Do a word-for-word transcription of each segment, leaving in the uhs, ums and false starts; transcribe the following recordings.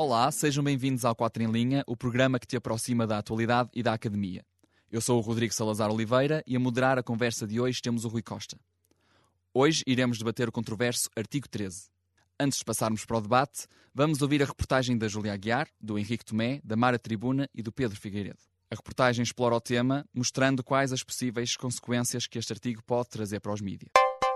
Olá, sejam bem-vindos ao Quatro em Linha, o programa que te aproxima da atualidade e da academia. Eu sou o Rodrigo Salazar Oliveira e a moderar a conversa de hoje temos o Rui Costa. Hoje iremos debater o controverso artigo treze. Antes de passarmos para o debate, vamos ouvir a reportagem da Júlia Aguiar, do Henrique Tomé, da Mara Tribuna e do Pedro Figueiredo. A reportagem explora o tema, mostrando quais as possíveis consequências que este artigo pode trazer para os mídias.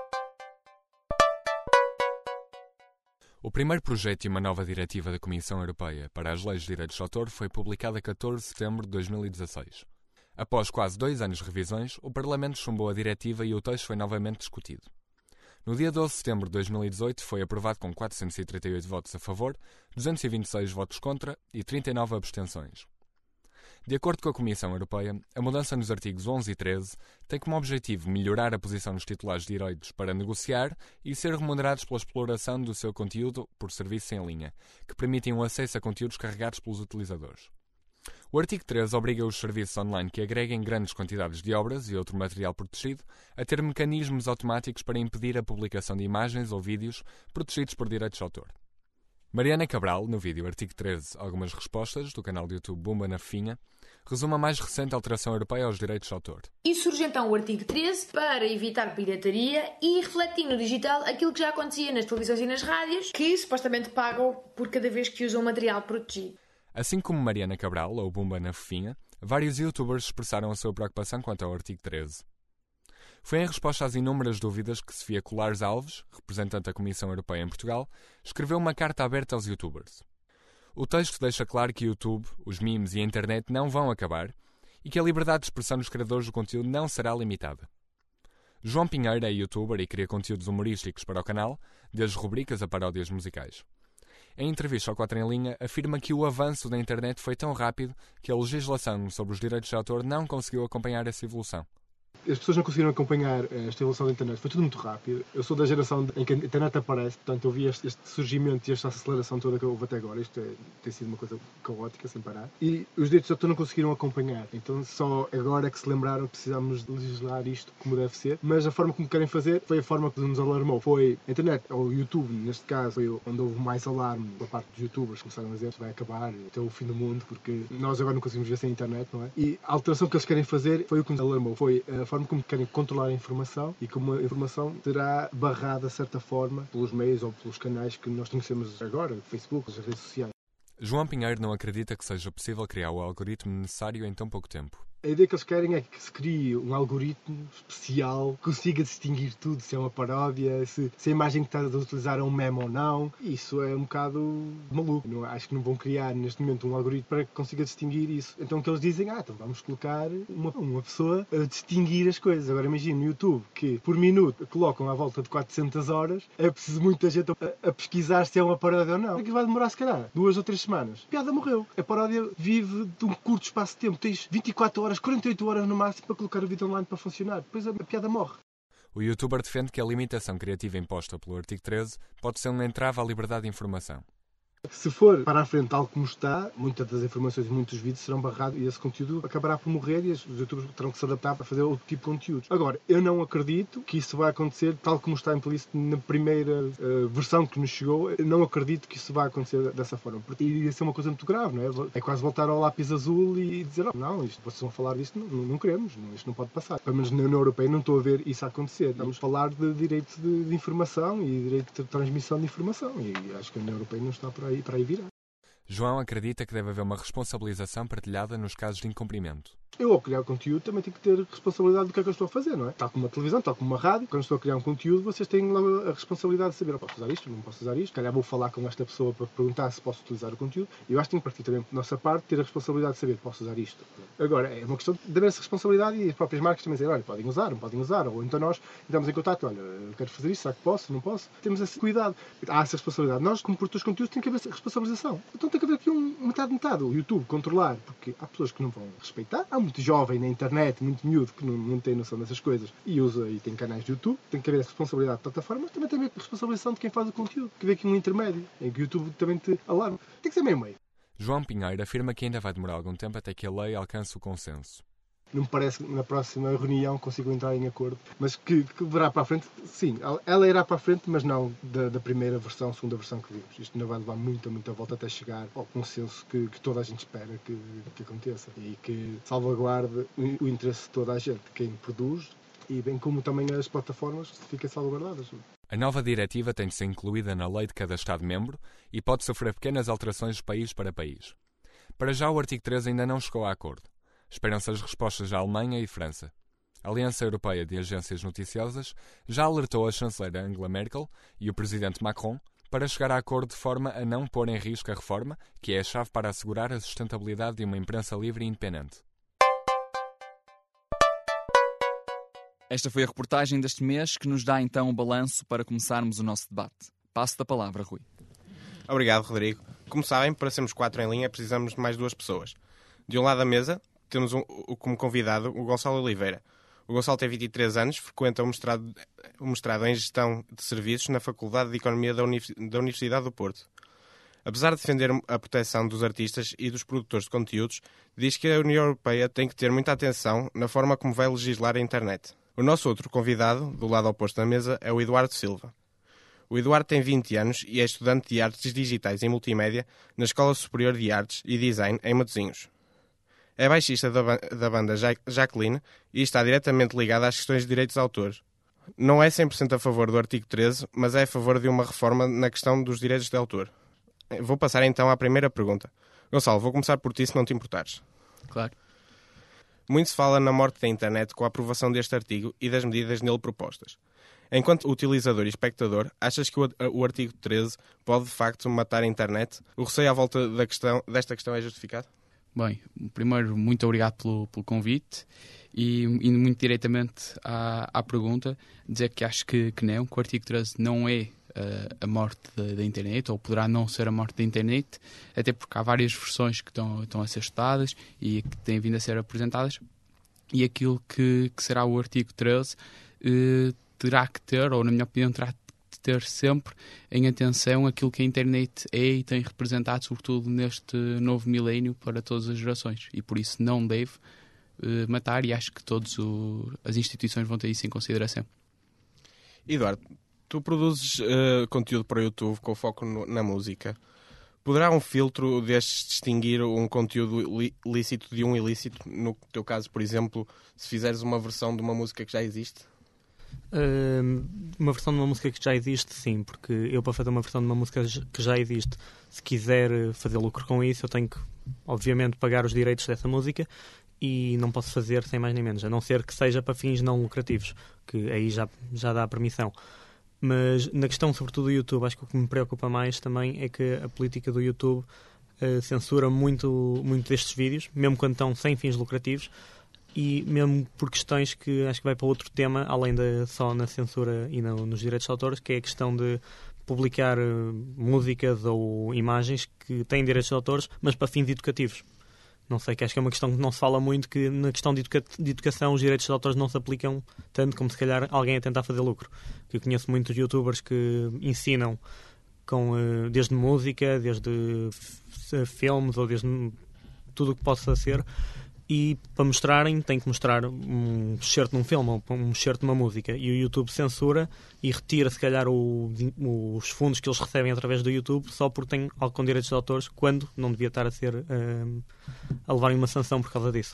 O primeiro projeto e uma nova diretiva da Comissão Europeia para as leis de direitos de autor foi publicado a catorze de setembro de dois mil e dezasseis. Após quase dois anos de revisões, o Parlamento chumbou a diretiva e o texto foi novamente discutido. No dia doze de setembro de dois mil e dezoito foi aprovado com quatrocentos e trinta e oito votos a favor, duzentos e vinte e seis votos contra e trinta e nove abstenções. De acordo com a Comissão Europeia, a mudança nos artigos onze e treze tem como objetivo melhorar a posição dos titulares de direitos para negociar e ser remunerados pela exploração do seu conteúdo por serviços em linha, que permitem o acesso a conteúdos carregados pelos utilizadores. O artigo treze obriga os serviços online que agreguem grandes quantidades de obras e outro material protegido a ter mecanismos automáticos para impedir a publicação de imagens ou vídeos protegidos por direitos de autor. Mariana Cabral, no vídeo Artigo treze, algumas respostas, do canal de YouTube Bumba na Fofinha, resume a mais recente alteração europeia aos direitos de autor. E surge então o artigo treze para evitar pirataria e refletir no digital aquilo que já acontecia nas televisões e nas rádios, que supostamente pagam por cada vez que usam material protegido. Assim como Mariana Cabral, ou Bumba na Fofinha, vários youtubers expressaram a sua preocupação quanto ao artigo treze. Foi em resposta às inúmeras dúvidas que Sofia Colares Alves, representante da Comissão Europeia em Portugal, escreveu uma carta aberta aos youtubers. O texto deixa claro que o YouTube, os memes e a internet não vão acabar e que a liberdade de expressão dos criadores do conteúdo não será limitada. João Pinheiro é youtuber e cria conteúdos humorísticos para o canal, desde rubricas a paródias musicais. Em entrevista ao Quatro em Linha, afirma que o avanço da internet foi tão rápido que a legislação sobre os direitos de autor não conseguiu acompanhar essa evolução. As pessoas não conseguiram acompanhar esta evolução da internet. Foi tudo muito rápido. Eu sou da geração em que a internet aparece, portanto eu vi este, este surgimento e esta aceleração toda que houve até agora. Isto é, tem sido uma coisa caótica, sem parar. E os direitos de autor não conseguiram acompanhar. Então só agora é que se lembraram que precisamos de legislar isto como deve ser. Mas a forma como querem fazer foi a forma que nos alarmou. Foi a internet, ou o YouTube, neste caso, foi onde houve mais alarme por parte dos youtubers. Começaram a dizer que vai acabar até o fim do mundo, porque nós agora não conseguimos ver sem internet, não é? E a alteração que eles querem fazer foi o que nos alarmou. Foi a forma como querem controlar a informação e como a informação será barrada, de certa forma, pelos meios ou pelos canais que nós conhecemos agora, o Facebook, as redes sociais. João Pinheiro não acredita que seja possível criar o algoritmo necessário em tão pouco tempo. A ideia que eles querem é que se crie um algoritmo especial que consiga distinguir tudo, se é uma paródia, se, se a imagem que estás a utilizar é um meme ou não. Isso é um bocado maluco. Não, acho que não vão criar neste momento um algoritmo para que consiga distinguir isso. Então o que eles dizem, ah, então vamos colocar uma, uma pessoa a distinguir as coisas. Agora imagina no YouTube que por minuto colocam à volta de quatrocentas horas, é preciso muita gente a, a pesquisar se é uma paródia ou não. Aquilo vai demorar se calhar duas ou três semanas. A piada morreu. A paródia vive de um curto espaço de tempo. Tens vinte e quatro horas, quarenta e oito horas no máximo para colocar o vídeo online para funcionar. Depois a piada morre. O youtuber defende que a limitação criativa imposta pelo artigo treze pode ser um entrave à liberdade de informação. Se for para a frente tal como está, muitas das informações e muitos vídeos serão barrados e esse conteúdo acabará por morrer e os youtubers terão que se adaptar para fazer outro tipo de conteúdos. Agora, eu não acredito que isso vai acontecer tal como está implícito na primeira uh, versão que nos chegou. Eu não acredito que isso vai acontecer dessa forma. Porque iria ser uma coisa muito grave, não é? É quase voltar ao lápis azul e dizer, oh, não, isto, vocês vão falar disto, não, não queremos, não, isto não pode passar. Pelo menos na União Europeia não estou a ver isso acontecer. Estamos a falar de direito de, de informação e direito de transmissão de informação e acho que a União Europeia não está por aí, para aí virar. João acredita que deve haver uma responsabilização partilhada nos casos de incumprimento. Eu, ao criar conteúdo, também tenho que ter responsabilidade do que é que eu estou a fazer, não é? Tal como uma televisão, tal como uma rádio. Quando estou a criar um conteúdo, vocês têm logo a responsabilidade de saber, oh, posso usar isto, não posso usar isto. Se calhar vou falar com esta pessoa para perguntar se posso utilizar o conteúdo. E eu acho que tem que partir também da nossa parte ter a responsabilidade de saber, posso usar isto. Agora, é uma questão de haver essa responsabilidade e as próprias marcas também dizem, olha, podem usar, não podem usar. Ou então nós entramos em contato, olha, eu quero fazer isto, será que posso, não posso? Temos esse cuidado. Há essa responsabilidade. Nós, como produtores de conteúdo, tem que haver essa responsabilização. Então tem que haver aqui um metade-metade. O YouTube controlar, porque há pessoas que não vão respeitar. Há muito jovem na internet, muito miúdo, que não, não tem noção dessas coisas e usa e tem canais de YouTube. Tem que haver a responsabilidade da plataforma, mas também tem a responsabilização de quem faz o conteúdo. Tem que haver aqui um intermédio, em que o YouTube também te alarma. Tem que ser meio-meio. João Pinheiro afirma que ainda vai demorar algum tempo até que a lei alcance o consenso. não me parece que na próxima reunião consigam entrar em acordo, mas que, que verá para a frente, sim, ela irá para a frente, mas não da, da primeira versão, segunda versão que vimos. Isto ainda vai levar muita, muita volta até chegar ao consenso que, que toda a gente espera que, que aconteça e que salvaguarde o, o interesse de toda a gente, quem produz, e bem como também as plataformas fiquem salvaguardadas. A nova diretiva tem de ser incluída na lei de cada Estado-membro e pode sofrer pequenas alterações de país para país. Para já, o artigo treze ainda não chegou a acordo. Esperam-se as respostas da Alemanha e França. A Aliança Europeia de Agências Noticiosas já alertou a chanceler Angela Merkel e o presidente Macron para chegar a acordo de forma a não pôr em risco a reforma, que é a chave para assegurar a sustentabilidade de uma imprensa livre e independente. Esta foi a reportagem deste mês que nos dá então um balanço para começarmos o nosso debate. Passo da palavra, Rui. Obrigado, Rodrigo. Como sabem, para sermos quatro em linha precisamos de mais duas pessoas. De um lado da mesa temos um, como convidado o Gonçalo Oliveira. O Gonçalo tem vinte e três anos, frequenta o mestrado, o mestrado em Gestão de Serviços na Faculdade de Economia da, Univers, da Universidade do Porto. Apesar de defender a proteção dos artistas e dos produtores de conteúdos, diz que a União Europeia tem que ter muita atenção na forma como vai legislar a internet. O nosso outro convidado, do lado oposto da mesa, é o Eduardo Silva. O Eduardo tem vinte anos e é estudante de Artes Digitais e Multimédia na Escola Superior de Artes e Design em Matosinhos. É baixista da, da banda Jacqueline e está diretamente ligado às questões de direitos de autor. Não é cem por cento a favor do artigo treze, mas é a favor de uma reforma na questão dos direitos de autor. Vou passar então à primeira pergunta. Gonçalo, vou começar por ti, se não te importares. Claro. Muito se fala na morte da internet com a aprovação deste artigo e das medidas nele propostas. Enquanto utilizador e espectador, achas que o, o artigo treze pode de facto matar a internet? O receio à volta da questão, desta questão é justificado? Bem, primeiro, muito obrigado pelo, pelo convite e, indo muito diretamente à, à pergunta, dizer que acho que, que não, que o artigo treze não é uh, a morte da, da internet, ou poderá não ser a morte da internet, até porque há várias versões que estão, estão a ser estudadas e que têm vindo a ser apresentadas, e aquilo que, que será o artigo treze uh, terá que ter, ou na minha opinião terá ter sempre em atenção aquilo que a internet é e tem representado, sobretudo neste novo milénio, para todas as gerações. E por isso não deve uh, matar, e acho que todas as instituições vão ter isso em consideração. Eduardo, tu produzes uh, conteúdo para o YouTube com foco no, na música. Poderá um filtro destes distinguir um conteúdo lícito de um ilícito? No teu caso, por exemplo, se fizeres uma versão de uma música que já existe? Uh, uma versão de uma música que já existe, sim, porque eu, para fazer uma versão de uma música que já existe, se quiser fazer lucro com isso, eu tenho que, obviamente, pagar os direitos dessa música e não posso fazer sem mais nem menos, a não ser que seja para fins não lucrativos, que aí já, já dá a permissão. Mas na questão, sobretudo, do YouTube, acho que o que me preocupa mais também é que a política do YouTube uh, censura muito, muito destes vídeos, mesmo quando estão sem fins lucrativos, e mesmo por questões que acho que vai para outro tema, além da só na censura e no, nos direitos de autores, que é a questão de publicar uh, músicas ou imagens que têm direitos de autores, mas para fins educativos. Não sei, que acho que é uma questão que não se fala muito, que na questão de, educa- de educação os direitos de autores não se aplicam tanto como se calhar alguém a tentar fazer lucro. Que eu conheço muitos youtubers que ensinam com, uh, desde música, desde f- filmes ou desde tudo o que possa ser. E para mostrarem, tem que mostrar um excerto num filme ou um excerto numa música. E o YouTube censura e retira, se calhar, o, os fundos que eles recebem através do YouTube só porque têm algo com direitos de autores, quando não devia estar a ser uh, a levarem uma sanção por causa disso.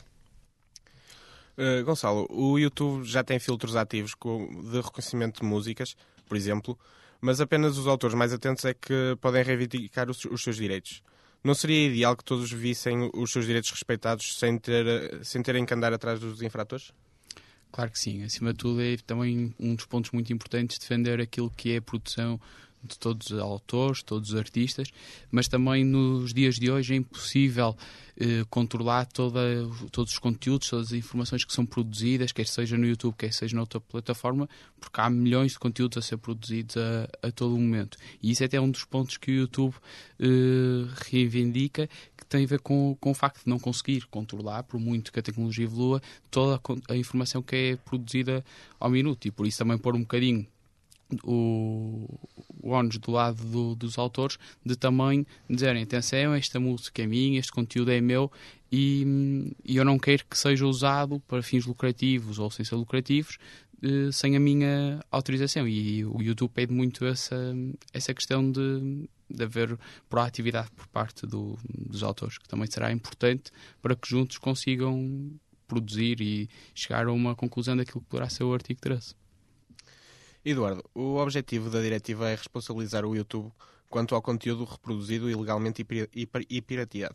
Uh, Gonçalo, o YouTube já tem filtros ativos de reconhecimento de músicas, por exemplo, mas apenas os autores mais atentos é que podem reivindicar os, os seus direitos. Não seria ideal que todos vissem os seus direitos respeitados sem, ter, sem terem que andar atrás dos infratores? Claro que sim. Acima de tudo é também um dos pontos muito importantes defender aquilo que é a produção de todos os autores, todos os artistas, mas também nos dias de hoje é impossível eh, controlar toda, todos os conteúdos, todas as informações que são produzidas, quer seja no YouTube, quer seja noutra plataforma, porque há milhões de conteúdos a ser produzidos a, a todo o momento. E isso é até um dos pontos que o YouTube eh, reivindica, que tem a ver com, com o facto de não conseguir controlar, por muito que a tecnologia evolua, toda a, a informação que é produzida ao minuto, e por isso também pôr um bocadinho o, o ónus do lado do, dos autores de também dizerem, atenção, esta música é minha, este conteúdo é meu e, e eu não quero que seja usado para fins lucrativos ou sem ser lucrativos eh, sem a minha autorização. E o YouTube pede muito essa, essa questão de, de haver proatividade por parte do, dos autores, que também será importante para que juntos consigam produzir e chegar a uma conclusão daquilo que poderá ser o artigo treze. Eduardo, o objetivo da diretiva é responsabilizar o YouTube quanto ao conteúdo reproduzido ilegalmente e pirateado.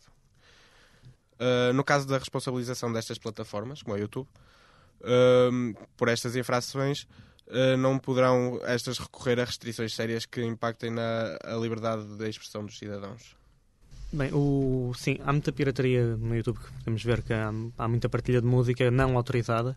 Uh, no caso da responsabilização destas plataformas, como o YouTube, uh, por estas infrações, uh, não poderão estas recorrer a restrições sérias que impactem na a liberdade de expressão dos cidadãos. Bem, o, sim, há muita pirataria no YouTube, que podemos ver que há, há muita partilha de música não autorizada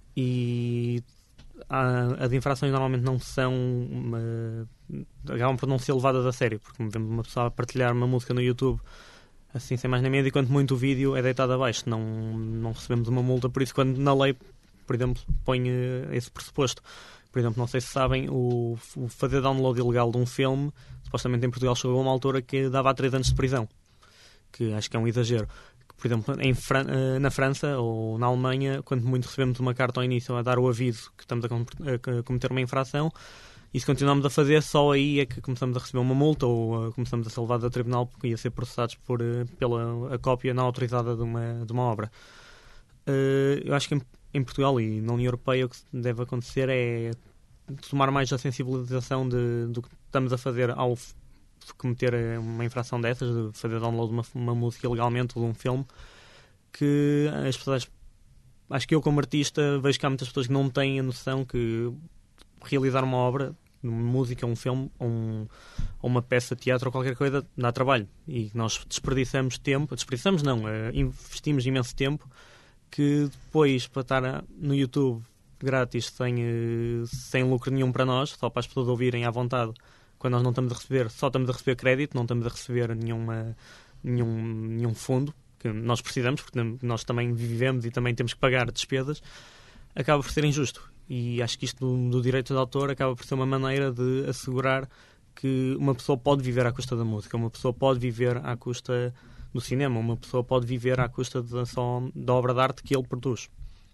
e há, as infrações normalmente não são, uma, acabam por não ser levadas a sério, porque vemos uma pessoa a partilhar uma música no YouTube assim sem mais nem menos, e quanto muito o vídeo é deitado abaixo, não, não recebemos uma multa, por isso quando na lei, por exemplo, põe esse pressuposto. Por exemplo, não sei se sabem, o, o fazer download ilegal de um filme, supostamente em Portugal chegou a uma altura que dava a três anos de prisão, que acho que é um exagero. Por exemplo, em Fran- na França ou na Alemanha, quando muito recebemos uma carta ao início a dar o aviso que estamos a, com- a cometer uma infração, e se continuamos a fazer, só aí é que começamos a receber uma multa ou uh, começamos a ser levados a tribunal porque ia ser processados por, uh, pela a cópia não autorizada de uma, de uma obra. Uh, eu acho que em, em Portugal e na União Europeia o que deve acontecer é tomar mais a sensibilização de, do que estamos a fazer ao f- cometer uma infração dessas, de fazer download de uma, uma música ilegalmente ou de um filme, que as pessoas... Acho que eu, como artista, vejo que há muitas pessoas que não têm a noção que realizar uma obra, uma música, um filme, um, ou uma peça de teatro ou qualquer coisa, dá trabalho. E nós desperdiçamos tempo, desperdiçamos não, uh, investimos imenso tempo, que depois, para estar no YouTube grátis, sem, uh, sem lucro nenhum para nós, só para as pessoas ouvirem à vontade, quando nós não estamos a receber, só estamos a receber crédito, não estamos a receber nenhuma, nenhum, nenhum fundo, que nós precisamos, porque nós também vivemos e também temos que pagar despesas, acaba por ser injusto. E acho que isto do, do direito de autor acaba por ser uma maneira de assegurar que uma pessoa pode viver à custa da música, uma pessoa pode viver à custa do cinema, uma pessoa pode viver à custa de, só, da obra de arte que ele produz.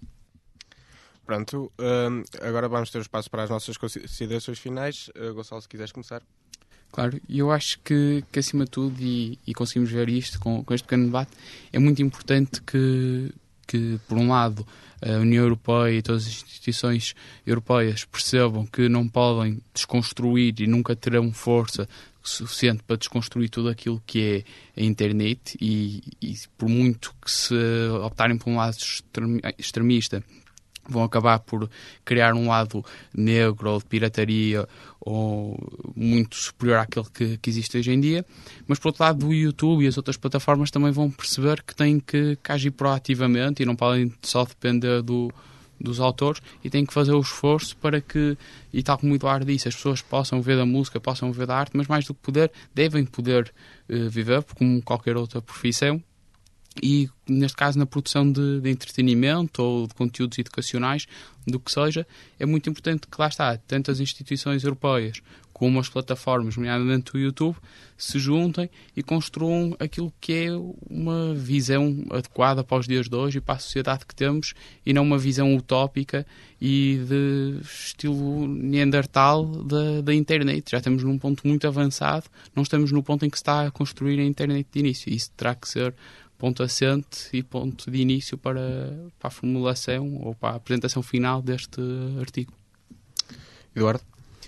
Pronto, uh, agora vamos ter o espaço para as nossas considerações finais. Uh, Gonçalo, se quiseres começar. Claro, e eu acho que, que acima de tudo, e, e conseguimos ver isto com, com este pequeno debate, é muito importante que, que, por um lado, a União Europeia e todas as instituições europeias percebam que não podem desconstruir e nunca terão força suficiente para desconstruir tudo aquilo que é a internet e, e por muito que se optarem por um lado extremista, vão acabar por criar um lado negro ou de pirataria ou muito superior àquele que, que existe hoje em dia. Mas, por outro lado, o YouTube e as outras plataformas também vão perceber que têm que, que agir proativamente e não podem só depender do, dos autores e têm que fazer o esforço para que, e tal como o Eduardo disse, as pessoas possam ver da música, possam ver da arte, mas mais do que poder, devem poder uh, viver como qualquer outra profissão. E, neste caso, na produção de, de entretenimento ou de conteúdos educacionais, do que seja, é muito importante que lá está, tanto as instituições europeias como as plataformas, nomeadamente o YouTube, se juntem e construam aquilo que é uma visão adequada para os dias de hoje e para a sociedade que temos, e não uma visão utópica e de estilo Neandertal da, da internet. Já estamos num ponto muito avançado, não estamos no ponto em que se está a construir a internet de início. Isso terá que ser ponto assente e ponto de início para, para a formulação ou para a apresentação final deste artigo. Eduardo?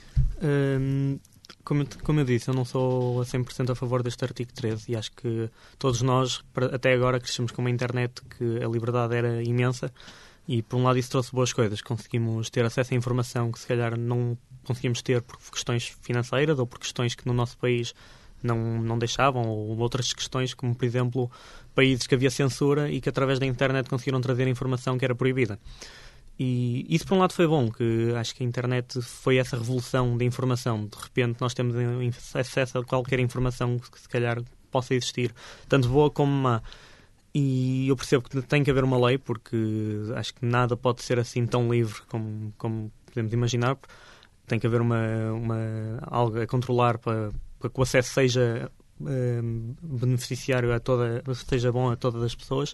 Hum, como, como eu disse, eu não sou a cem por cento a favor deste artigo treze e acho que todos nós, até agora, crescemos com uma internet que a liberdade era imensa e, por um lado, isso trouxe boas coisas. Conseguimos ter acesso à informação que, se calhar, não conseguimos ter por questões financeiras ou por questões que no nosso país não, não deixavam, ou outras questões, como, por exemplo, países que havia censura e que, através da internet, conseguiram trazer informação que era proibida. E isso, por um lado, foi bom, que acho que a internet foi essa revolução de informação. De repente, nós temos acesso a qualquer informação que, se calhar, possa existir, tanto boa como má. E eu percebo que tem que haver uma lei, porque acho que nada pode ser assim tão livre como, como podemos imaginar. tem que haver uma, uma, algo a controlar para, para que o acesso seja um, beneficiário a toda, seja bom a todas as pessoas.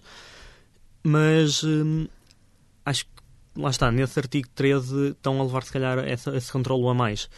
Mas um, acho que, lá está, nesse artigo treze estão a levar, se calhar, essa, esse controlo a mais.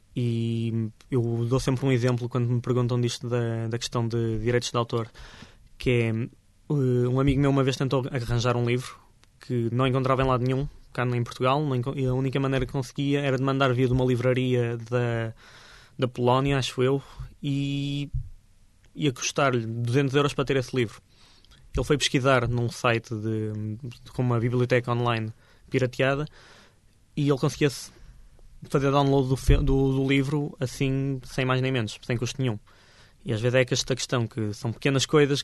E eu dou sempre um exemplo quando me perguntam disto da, da questão de direitos de autor, que é, um amigo meu uma vez tentou arranjar um livro que não encontrava em lado nenhum, cá em Portugal, e a única maneira que conseguia era de mandar via de uma livraria da, da Polónia, acho eu, e ia custar-lhe duzentos euros para ter esse livro. Ele foi pesquisar num site de, de, com uma biblioteca online pirateada, e ele conseguia fazer download do, do, do livro assim, sem mais nem menos, sem custo nenhum. E às vezes é esta questão, que são pequenas coisas,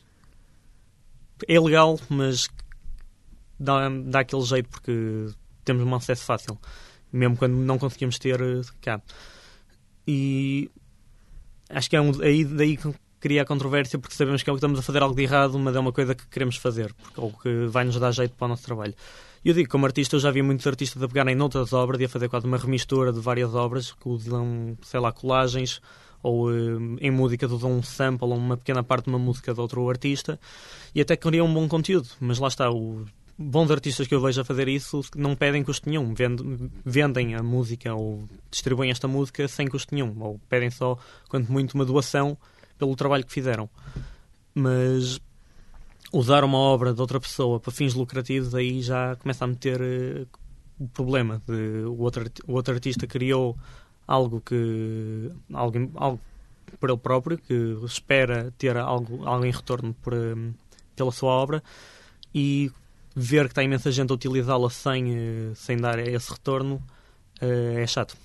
é legal, mas dá, dá aquele jeito porque temos um acesso fácil, mesmo quando não conseguimos ter cá. E acho que é um, aí daí que cria a controvérsia, porque sabemos que é o que estamos a fazer algo de errado, mas é uma coisa que queremos fazer, porque, ou que vai nos dar jeito para o nosso trabalho. E eu digo, como artista, eu já vi muitos artistas a pegarem noutras obras e a fazer quase uma remistura de várias obras, que usam, sei lá, colagens, ou uh, em música usam um sample ou uma pequena parte de uma música de outro artista, e até criam um bom conteúdo. Mas lá está, os bons artistas que eu vejo a fazer isso não pedem custo nenhum, vendem, vendem a música ou distribuem esta música sem custo nenhum, ou pedem só, quanto muito, uma doação pelo trabalho que fizeram. Mas usar uma obra de outra pessoa para fins lucrativos, aí já começa a meter uh, o problema de o outro, o outro artista criou algo que algo, algo por ele próprio, que espera ter algo, algo em retorno por, um, pela sua obra, e ver que está imensa gente a utilizá-la sem, uh, sem dar esse retorno uh, é chato.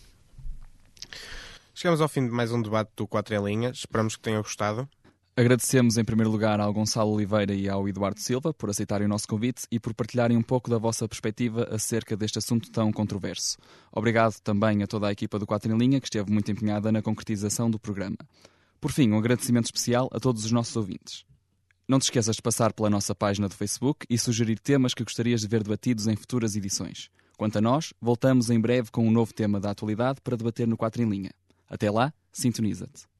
Chegamos ao fim de mais um debate do quatro em Linha. Esperamos que tenham gostado. Agradecemos em primeiro lugar ao Gonçalo Oliveira e ao Eduardo Silva por aceitarem o nosso convite e por partilharem um pouco da vossa perspectiva acerca deste assunto tão controverso. Obrigado também a toda a equipa do quatro em Linha, que esteve muito empenhada na concretização do programa. Por fim, um agradecimento especial a todos os nossos ouvintes. Não te esqueças de passar pela nossa página do Facebook e sugerir temas que gostarias de ver debatidos em futuras edições. Quanto a nós, voltamos em breve com um novo tema da atualidade para debater no quatro em Linha. Até lá, sintoniza-te.